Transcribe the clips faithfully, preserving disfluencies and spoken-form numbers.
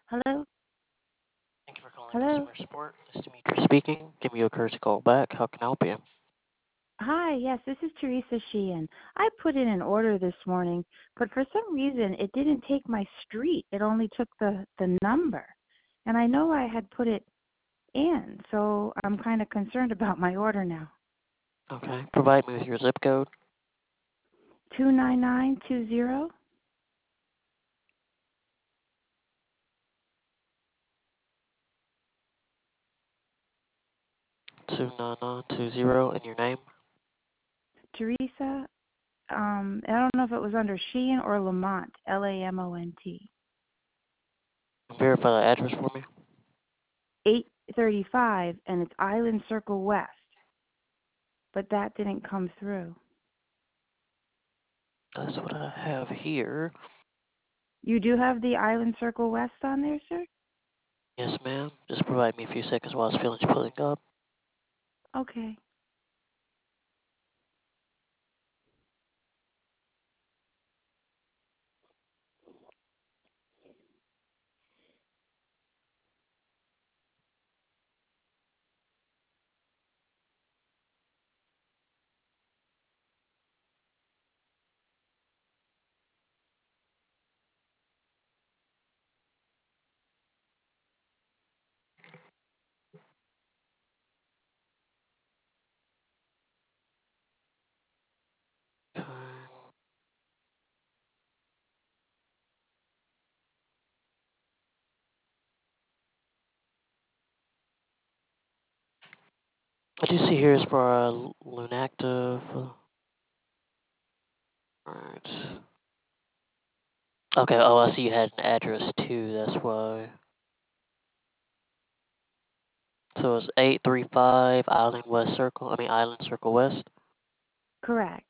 Hello? Thank you for calling Hello? customer support. This is Dimitri speaking. Give me a courtesy call back. How can I help you? Hi, yes, this is Teresa Sheehan. I put in an order this morning, but for some reason it didn't take my street. It only took the, the number. And I know I had put it in, so I'm kind of concerned about my order now. Okay. Provide me with your zip code. two nine nine two zero? two nine nine two zero and your name. Teresa, um, I don't know if it was under Sheehan or Lamont, L A M O N T. Verify the address for me. eight thirty-five, and it's Island Circle West, but that didn't come through. That's what I have here. You do have the Island Circle West on there, sir? Yes, ma'am. Just provide me a few seconds while it's feeling pulling up. Okay. Okay. What you see here is for uh, Lunactive. Alright. Okay, oh, I see you had an address too, that's why. So it's eight three five Island West Circle, I mean Island Circle West. Correct.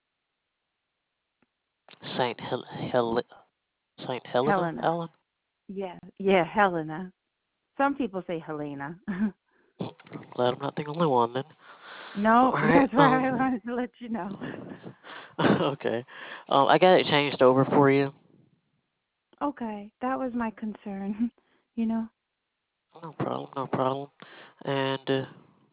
Saint Hel- Hel- Saint Helena, Helena. Alan? Yeah, yeah, Helena. Some people say Helena. Glad I'm not the only one then. No, Alright, that's why I um, wanted to let you know. okay. Um, I got it changed over for you. Okay, that was my concern, you know. No problem, no problem. And uh,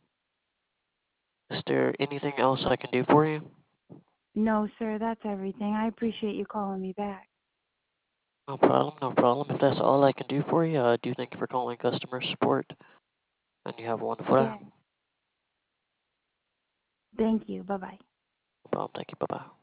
is there anything else I can do for you? No, sir, that's everything. I appreciate you calling me back. No problem, no problem. If that's all I can do for you, I do thank you for calling customer support. And you have a wonderful day. Yeah. Thank you. Bye-bye. No problem, thank you, bye-bye.